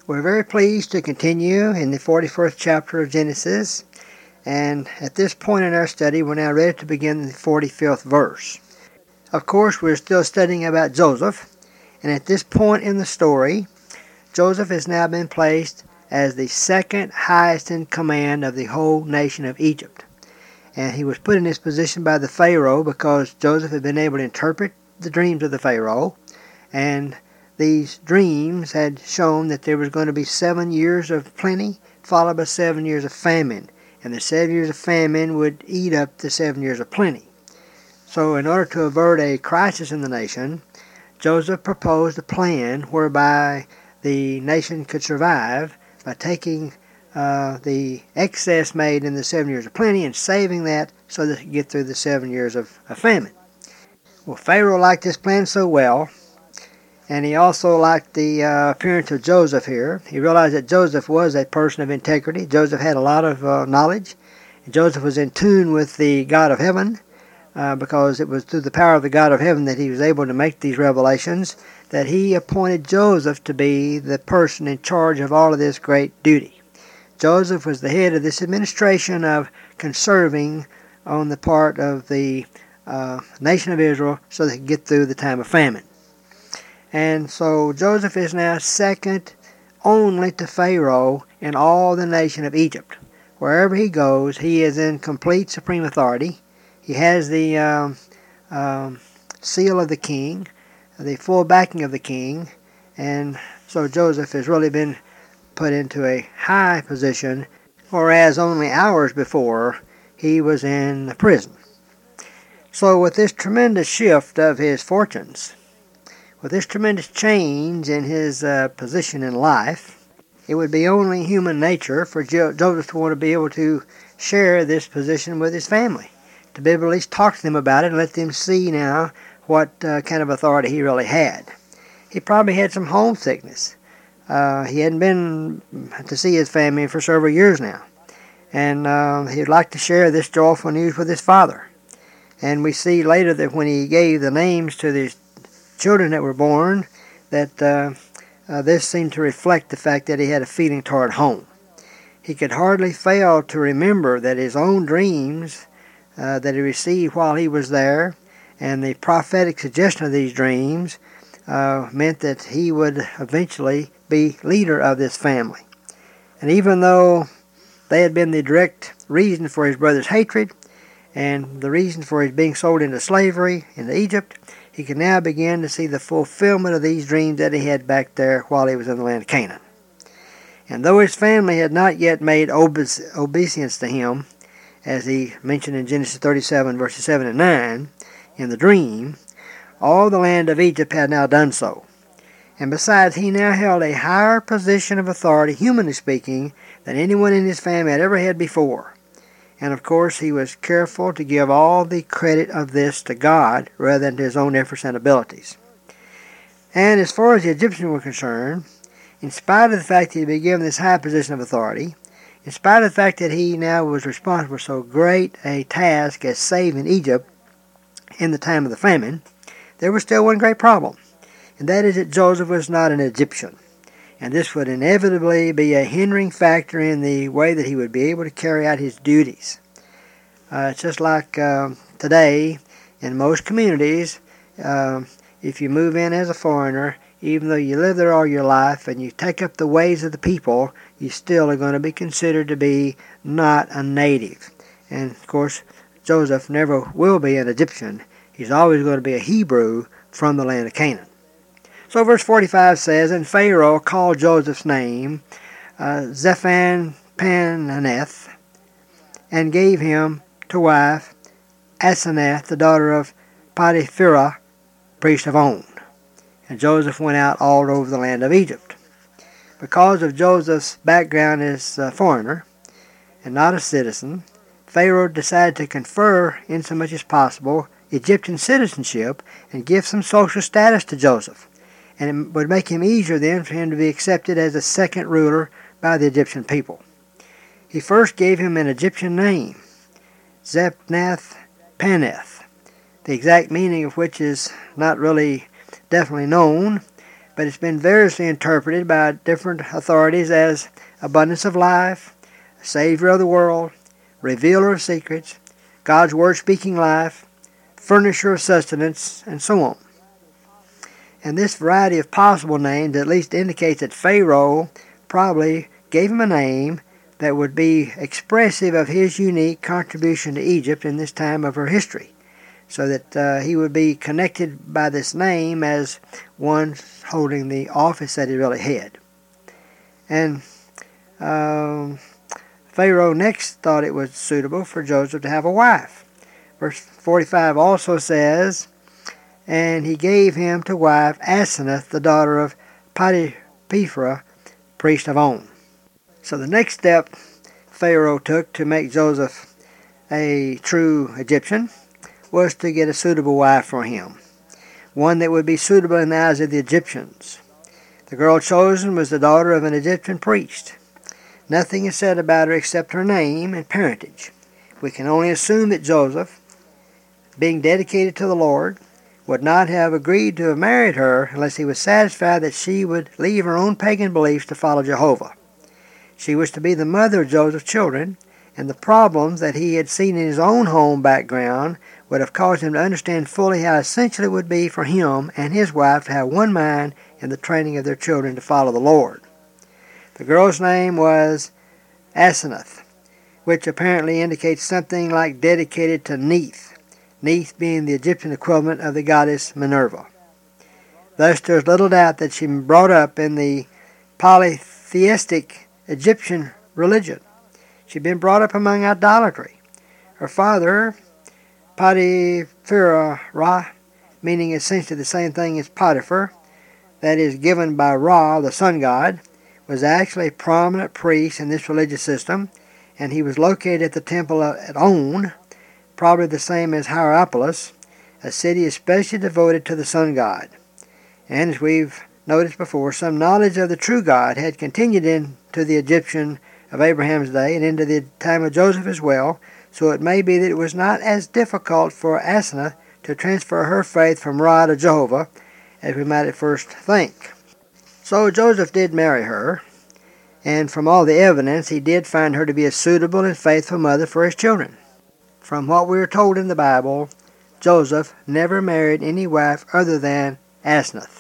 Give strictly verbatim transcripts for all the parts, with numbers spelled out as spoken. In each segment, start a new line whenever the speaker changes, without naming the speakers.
We're very pleased to continue in the forty-first chapter of Genesis, and at this point in our study, we're now ready to begin the forty-fifth verse. Of course, we're still studying about Joseph, and at this point in the story, Joseph has now been placed as the second highest in command of the whole nation of Egypt. And he was put in this position by the Pharaoh because Joseph had been able to interpret the dreams of the Pharaoh, and these dreams had shown that there was going to be seven years of plenty, followed by seven years of famine. And the seven years of famine would eat up the seven years of plenty. So in order to avert a crisis in the nation, Joseph proposed a plan whereby the nation could survive by taking uh, the excess made in the seven years of plenty and saving that so that it could get through the seven years of, of famine. Well, Pharaoh liked this plan so well, and he also liked the uh, appearance of Joseph here. He realized that Joseph was a person of integrity. Joseph had a lot of uh, knowledge. Joseph was in tune with the God of heaven uh, because it was through the power of the God of heaven that he was able to make these revelations, that he appointed Joseph to be the person in charge of all of this great duty. Joseph was the head of this administration of conserving on the part of the uh, nation of Israel so they could get through the time of famine. And so Joseph is now second only to Pharaoh in all the nation of Egypt. Wherever he goes, he is in complete supreme authority. He has the um, um, seal of the king, the full backing of the king, and so Joseph has really been put into a high position, whereas only hours before he was in the prison. So with this tremendous shift of his fortunes, with this tremendous change in his uh, position in life, it would be only human nature for jo- Joseph to want to be able to share this position with his family, to be able to at least talk to them about it and let them see now what uh, kind of authority he really had. He probably had some homesickness. Uh, he hadn't been to see his family for several years now, and uh, he'd like to share this joyful news with his father. And we see later that when he gave the names to the children that were born, that uh, uh, this seemed to reflect the fact that he had a feeling toward home. He could hardly fail to remember that his own dreams uh, that he received while he was there, and the prophetic suggestion of these dreams uh, meant that he would eventually be leader of this family. And even though they had been the direct reason for his brother's hatred and the reason for his being sold into slavery into Egypt, he could now begin to see the fulfillment of these dreams that he had back there while he was in the land of Canaan. And though his family had not yet made obe- obeisance to him, as he mentioned in Genesis thirty-seven, verses seven and nine, in the dream, all the land of Egypt had now done so. And besides, he now held a higher position of authority, humanly speaking, than anyone in his family had ever had before. And of course, he was careful to give all the credit of this to God rather than to his own efforts and abilities. And as far as the Egyptians were concerned, in spite of the fact that he had been given this high position of authority, in spite of the fact that he now was responsible for so great a task as saving Egypt in the time of the famine, there was still one great problem, and that is that Joseph was not an Egyptian. And this would inevitably be a hindering factor in the way that he would be able to carry out his duties. Uh, it's just like uh, today, in most communities, uh, if you move in as a foreigner, even though you live there all your life and you take up the ways of the people, you still are going to be considered to be not a native. And of course, Joseph never will be an Egyptian. He's always going to be a Hebrew from the land of Canaan. So verse forty-five says, And Pharaoh called Joseph's name uh, Zaphan-Paneah, and gave him to wife Asenath, the daughter of Potipherah, priest of On. And Joseph went out all over the land of Egypt. Because of Joseph's background as a foreigner and not a citizen, Pharaoh decided to confer, in so much as possible, Egyptian citizenship and give some social status to Joseph. And it would make him easier then for him to be accepted as a second ruler by the Egyptian people. He first gave him an Egyptian name, Zaphan-Paneah, the exact meaning of which is not really definitely known, but it's been variously interpreted by different authorities as abundance of life, Savior of the world, revealer of secrets, God's word speaking life, furnisher of sustenance, and so on. And this variety of possible names at least indicates that Pharaoh probably gave him a name that would be expressive of his unique contribution to Egypt in this time of her history, so that uh, he would be connected by this name as one holding the office that he really had. And um, Pharaoh next thought it was suitable for Joseph to have a wife. Verse forty-five also says, "And he gave him to wife Asenath, the daughter of Potiphera, priest of On." So the next step Pharaoh took to make Joseph a true Egyptian was to get a suitable wife for him, one that would be suitable in the eyes of the Egyptians. The girl chosen was the daughter of an Egyptian priest. Nothing is said about her except her name and parentage. We can only assume that Joseph, being dedicated to the Lord, would not have agreed to have married her unless he was satisfied that she would leave her own pagan beliefs to follow Jehovah. She was to be the mother of Joseph's children, and the problems that he had seen in his own home background would have caused him to understand fully how essential it would be for him and his wife to have one mind in the training of their children to follow the Lord. The girl's name was Asenath, which apparently indicates something like dedicated to Neith, Neith being the Egyptian equivalent of the goddess Minerva. Thus there is little doubt that she was brought up in the polytheistic Egyptian religion. She'd been brought up among idolatry. Her father, Potiphera, meaning essentially the same thing as Potiphar, that is given by Ra, the sun god, was actually a prominent priest in this religious system, and he was located at the temple at On, probably the same as Hierapolis, a city especially devoted to the sun god. And as we've noticed before, some knowledge of the true God had continued into the Egyptian of Abraham's day and into the time of Joseph as well, so it may be that it was not as difficult for Asenath to transfer her faith from Ra to Jehovah as we might at first think. So Joseph did marry her, and from all the evidence he did find her to be a suitable and faithful mother for his children. From what we are told in the Bible, Joseph never married any wife other than Asenath.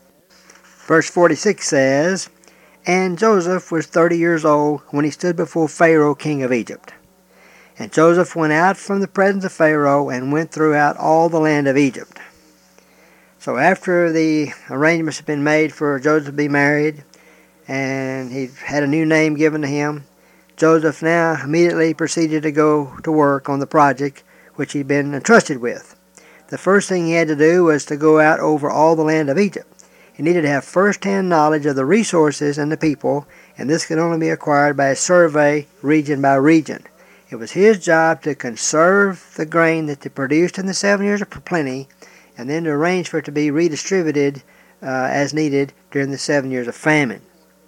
Verse forty-six says, "And Joseph was thirty years old when he stood before Pharaoh, king of Egypt. And Joseph went out from the presence of Pharaoh and went throughout all the land of Egypt." So after the arrangements had been made for Joseph to be married, and he had a new name given to him, Joseph now immediately proceeded to go to work on the project which he'd been entrusted with. The first thing he had to do was to go out over all the land of Egypt. He needed to have first-hand knowledge of the resources and the people, and this could only be acquired by a survey region by region. It was his job to conserve the grain that they produced in the seven years of plenty, and then to arrange for it to be redistributed uh, as needed during the seven years of famine.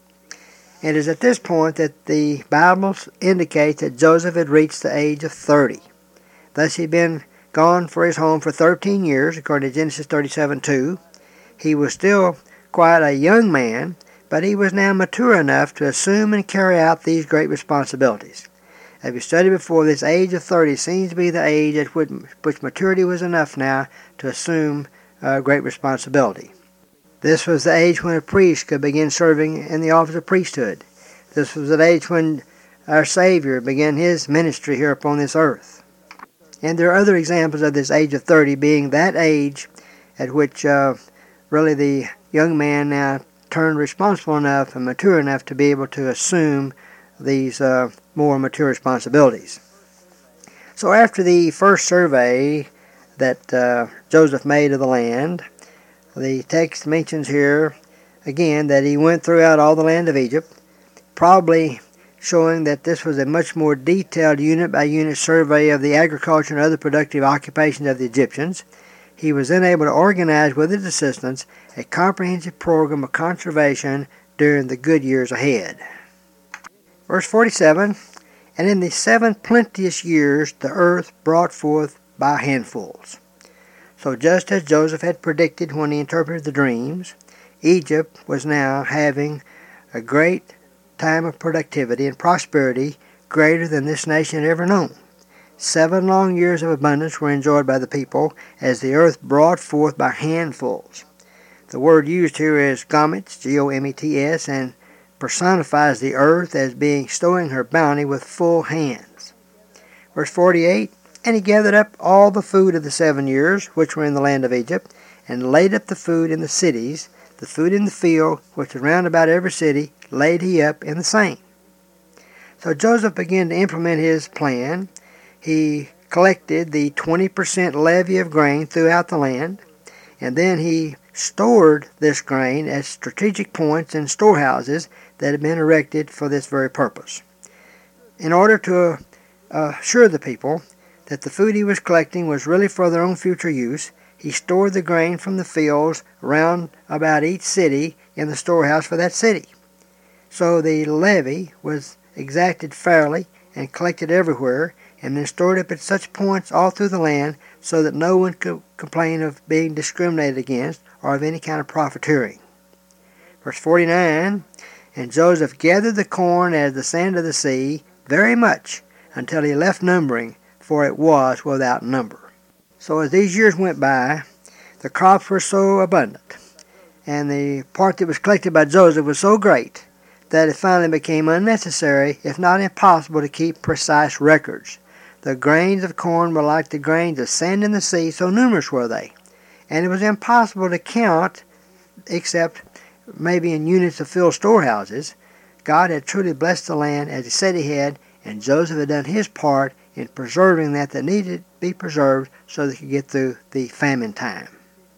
It is at this point that the Bible indicates that Joseph had reached the age of thirty. Thus he'd been gone for his home for thirteen years, according to Genesis thirty-seven two. He was still quite a young man, but he was now mature enough to assume and carry out these great responsibilities. As we studied before, this age of thirty seems to be the age at which, which maturity was enough now to assume uh, great responsibility. This was the age when a priest could begin serving in the office of priesthood. This was the age when our Savior began his ministry here upon this earth. And there are other examples of this age of thirty being that age at which uh, really the young man now turned responsible enough and mature enough to be able to assume these uh, more mature responsibilities. So after the first survey that uh, Joseph made of the land, the text mentions here again that he went throughout all the land of Egypt, probably showing that this was a much more detailed unit-by-unit survey of the agriculture and other productive occupations of the Egyptians. He was then able to organize with his assistants a comprehensive program of conservation during the good years ahead. Verse forty-seven, "And in the seven plenteous years the earth brought forth by handfuls." So just as Joseph had predicted when he interpreted the dreams, Egypt was now having a great time of productivity and prosperity greater than this nation had ever known. Seven long years of abundance were enjoyed by the people as the earth brought forth by handfuls. The word used here is gomets, G O M E T S, and personifies the earth as being stowing her bounty with full hands. Verse forty-eight, And he gathered up all the food of the seven years which were in the land of Egypt, and laid up the food in the cities, the food in the field, which was round about every city, laid he up in the same. So Joseph began to implement his plan. He collected the twenty percent levy of grain throughout the land, and then he stored this grain at strategic points and storehouses that had been erected for this very purpose. In order to uh, assure the people that the food he was collecting was really for their own future use, he stored the grain from the fields round about each city in the storehouse for that city. So the levy was exacted fairly and collected everywhere, and then stored up at such points all through the land so that no one could complain of being discriminated against or of any kind of profiteering. Verse forty-nine, And Joseph gathered the corn as the sand of the sea, very much, until he left numbering, for it was without number. So as these years went by, the crops were so abundant, and the part that was collected by Joseph was so great, that it finally became unnecessary, if not impossible, to keep precise records. The grains of corn were like the grains of sand in the sea, so numerous were they, and it was impossible to count, except maybe in units of filled storehouses. God had truly blessed the land as he said he had, and Joseph had done his part in preserving that that needed to be preserved so they could get through the famine time.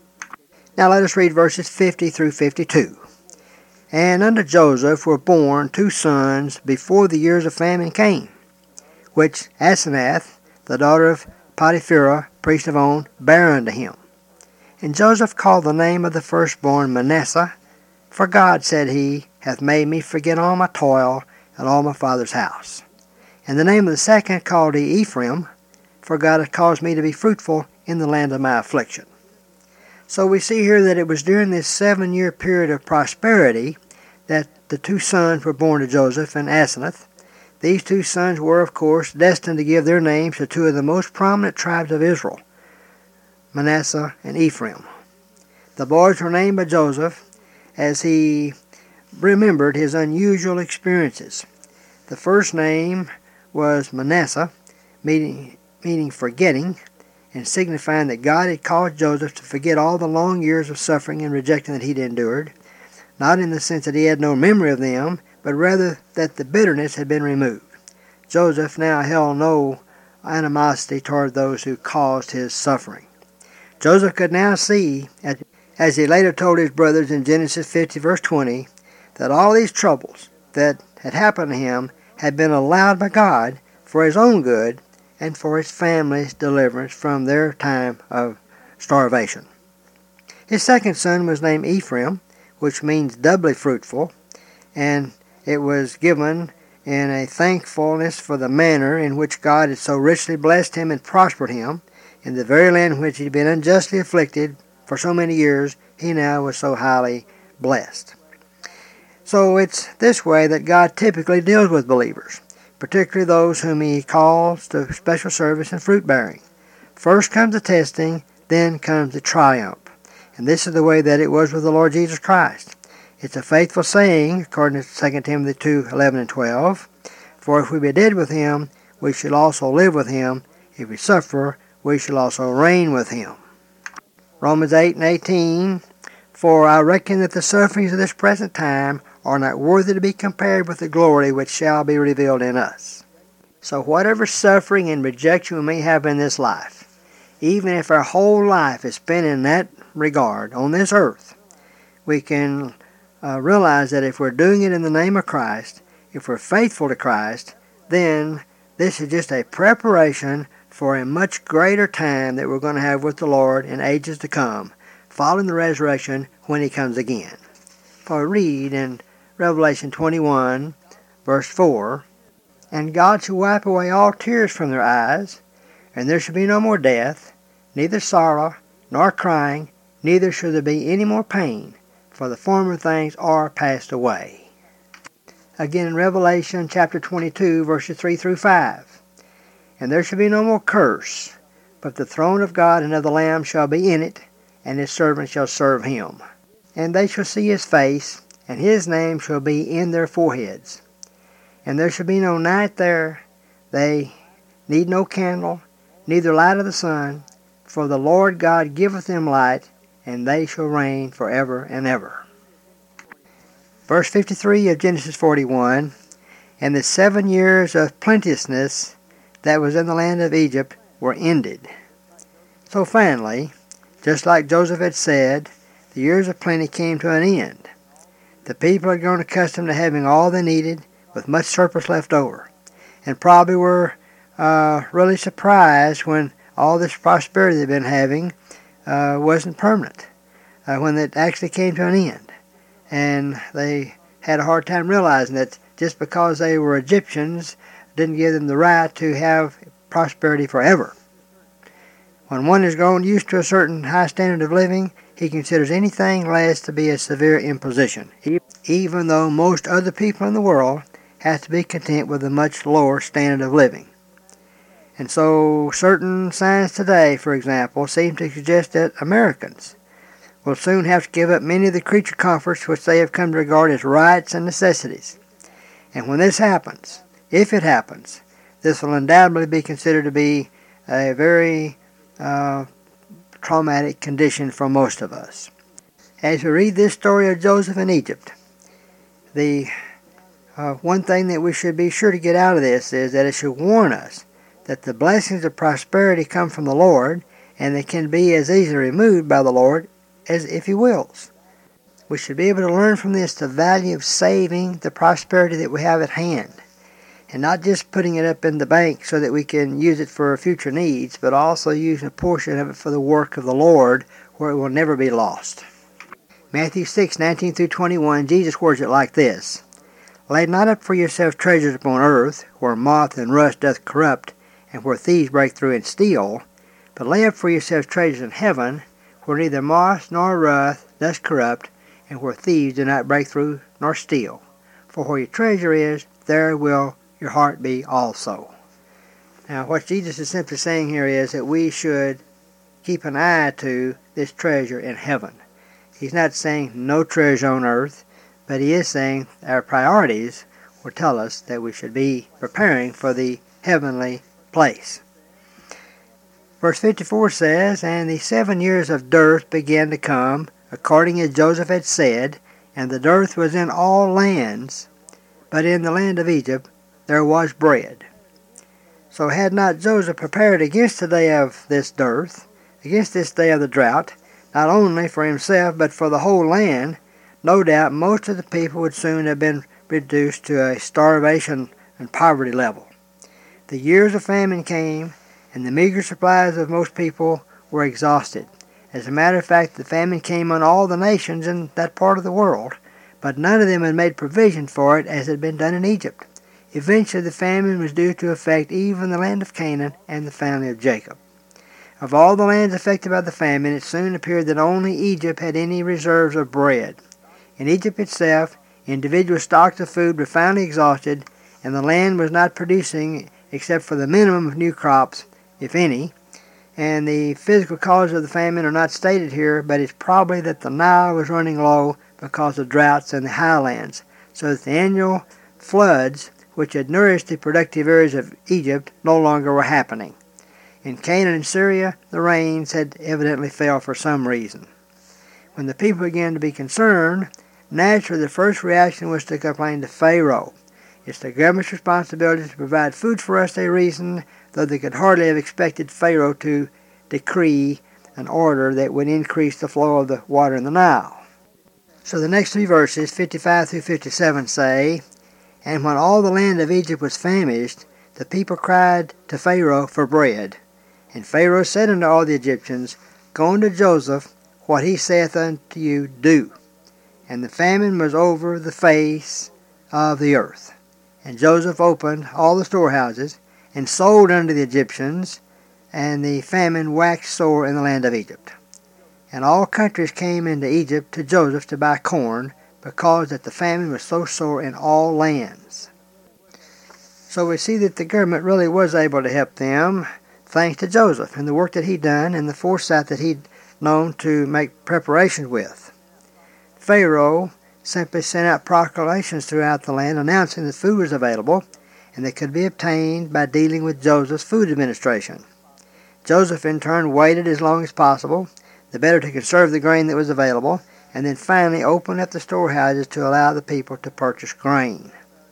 Now let us read verses fifty through fifty-two. And unto Joseph were born two sons before the years of famine came, which Asenath, the daughter of Potipherah, priest of On, bare unto him. And Joseph called the name of the firstborn Manasseh, for God, said he, hath made me forget all my toil and all my father's house. And the name of the second called he Ephraim, for God hath caused me to be fruitful in the land of my affliction. So we see here that it was during this seven-year period of prosperity that the two sons were born to Joseph and Asenath. These two sons were, of course, destined to give their names to two of the most prominent tribes of Israel, Manasseh and Ephraim. The boys were named by Joseph as he remembered his unusual experiences. The first name was Manasseh, meaning, meaning forgetting, and signifying that God had caused Joseph to forget all the long years of suffering and rejection that he'd endured, not in the sense that he had no memory of them, but rather that the bitterness had been removed. Joseph now held no animosity toward those who caused his suffering. Joseph could now see, as he later told his brothers in Genesis fifty verse twenty, that all these troubles that had happened to him had been allowed by God for his own good and for his family's deliverance from their time of starvation. His second son was named Ephraim, which means doubly fruitful, and it was given in a thankfulness for the manner in which God had so richly blessed him and prospered him. In the very land in which he had been unjustly afflicted for so many years, he now was so highly blessed. So it's this way that God typically deals with believers, particularly those whom he calls to special service and fruit-bearing. First comes the testing, then comes the triumph. And this is the way that it was with the Lord Jesus Christ. It's a faithful saying, according to Second Timothy two, eleven and twelve, For if we be dead with him, we shall also live with him. If we suffer, we shall also reign with him. Romans eight and eighteen, For I reckon that the sufferings of this present time are not worthy to be compared with the glory which shall be revealed in us. So whatever suffering and rejection we may have in this life, even if our whole life is spent in that regard on this earth, we can uh, realize that if we're doing it in the name of Christ, if we're faithful to Christ, then this is just a preparation for a much greater time that we're going to have with the Lord in ages to come, following the resurrection when he comes again. For read in Revelation twenty-one, verse four, And God shall wipe away all tears from their eyes, and there shall be no more death, neither sorrow, nor crying, neither shall there be any more pain, for the former things are passed away. Again in Revelation chapter twenty-two, verses three through five. And there shall be no more curse, but the throne of God and of the Lamb shall be in it, and his servants shall serve him. And they shall see his face, and his name shall be in their foreheads. And there shall be no night there, they need no candle, neither light of the sun, for the Lord God giveth them light, and they shall reign forever and ever. Verse fifty-three of Genesis forty-one, and the seven years of plenteousness that was in the land of Egypt were ended. So finally, just like Joseph had said, the years of plenty came to an end. The people had grown accustomed to having all they needed, with much surplus left over, and probably were uh, really surprised when all this prosperity they've been having uh, wasn't permanent, uh, when it actually came to an end. And they had a hard time realizing that just because they were Egyptians didn't give them the right to have prosperity forever. When one has grown used to a certain high standard of living, he considers anything less to be a severe imposition, even though most other people in the world have to be content with a much lower standard of living. And so certain signs today, for example, seem to suggest that Americans will soon have to give up many of the creature comforts which they have come to regard as rights and necessities. And when this happens, if it happens, this will undoubtedly be considered to be a very uh, traumatic condition for most of us. As we read this story of Joseph in Egypt, the uh, one thing that we should be sure to get out of this is that it should warn us that the blessings of prosperity come from the Lord, and they can be as easily removed by the Lord as if He wills. We should be able to learn from this the value of saving the prosperity that we have at hand, and not just putting it up in the bank so that we can use it for future needs, but also using a portion of it for the work of the Lord where it will never be lost. Matthew six, nineteen through twenty-one, Jesus words it like this: Lay not up for yourselves treasures upon earth, where moth and rust doth corrupt, and where thieves break through and steal, but lay up for yourselves treasures in heaven, where neither moth nor rust doth corrupt, and where thieves do not break through nor steal. For where your treasure is, there will your heart be also. Now, what Jesus is simply saying here is that we should keep an eye to this treasure in heaven. He's not saying no treasure on earth, but he is saying our priorities will tell us that we should be preparing for the heavenly place. Verse fifty-four says, And the seven years of dearth began to come, according as Joseph had said, and the dearth was in all lands, but in the land of Egypt there was bread. So had not Joseph prepared against the day of this dearth, against this day of the drought, not only for himself but for the whole land, no doubt most of the people would soon have been reduced to a starvation and poverty level. The years of famine came, and the meager supplies of most people were exhausted. As a matter of fact, the famine came on all the nations in that part of the world, but none of them had made provision for it as had been done in Egypt. Eventually the famine was due to affect even the land of Canaan and the family of Jacob. Of all the lands affected by the famine, it soon appeared that only Egypt had any reserves of bread. In Egypt itself, individual stocks of food were finally exhausted, and the land was not producing except for the minimum of new crops, if any. And the physical causes of the famine are not stated here, but it's probably that the Nile was running low because of droughts in the highlands, so that the annual floods which had nourished the productive areas of Egypt no longer were happening. In Canaan and Syria, the rains had evidently failed for some reason. When the people began to be concerned, naturally the first reaction was to complain to Pharaoh. It's the government's responsibility to provide food for us, they reasoned, though they could hardly have expected Pharaoh to decree an order that would increase the flow of the water in the Nile. So the next three verses, fifty-five through fifty-seven, say, And when all the land of Egypt was famished, the people cried to Pharaoh for bread. And Pharaoh said unto all the Egyptians, Go unto Joseph, what he saith unto you, do. And the famine was over the face of the earth. And Joseph opened all the storehouses, and sold unto the Egyptians, and the famine waxed sore in the land of Egypt. And all countries came into Egypt to Joseph to buy corn, because that the famine was so sore in all lands. So we see that the government really was able to help them, thanks to Joseph and the work that he'd done and the foresight that he'd known to make preparations with. Pharaoh simply sent out proclamations throughout the land announcing that food was available and that could be obtained by dealing with Joseph's food administration. Joseph in turn waited as long as possible, the better to conserve the grain that was available, and then finally opened up the storehouses to allow the people to purchase grain.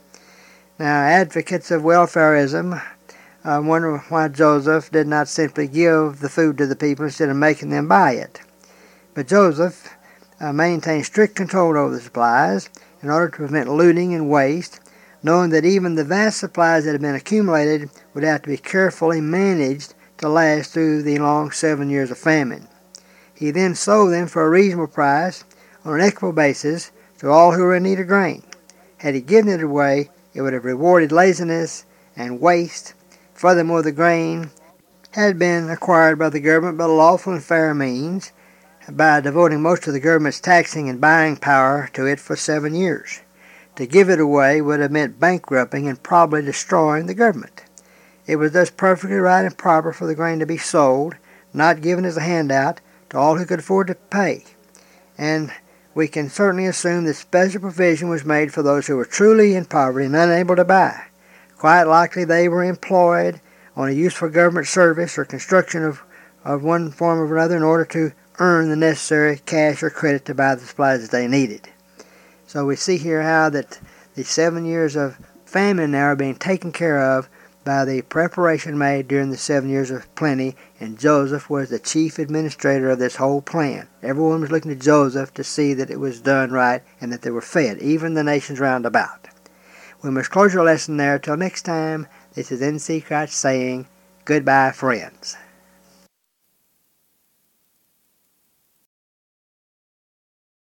Now, advocates of welfareism uh, wonder why Joseph did not simply give the food to the people instead of making them buy it. But Joseph uh, maintained strict control over the supplies in order to prevent looting and waste, knowing that even the vast supplies that had been accumulated would have to be carefully managed to last through the long seven years of famine. He then sold them for a reasonable price on an equitable basis to all who were in need of grain. Had he given it away, it would have rewarded laziness and waste. Furthermore, the grain had been acquired by the government by lawful and fair means, by devoting most of the government's taxing and buying power to it for seven years. To give it away would have meant bankrupting and probably destroying the government. It was thus perfectly right and proper for the grain to be sold, not given as a handout, to all who could afford to pay. And we can certainly assume that special provision was made for those who were truly in poverty and unable to buy. Quite likely they were employed on a useful government service or construction of, of one form or another in order to earn the necessary cash or credit to buy the supplies that they needed. So we see here how that the seven years of famine now are being taken care of by the preparation made during the seven years of plenty, and Joseph was the chief administrator of this whole plan. Everyone was looking to Joseph to see that it was done right and that they were fed, even the nations round about. We must close our lesson there. Till next time, this is N C Crouch saying goodbye, friends.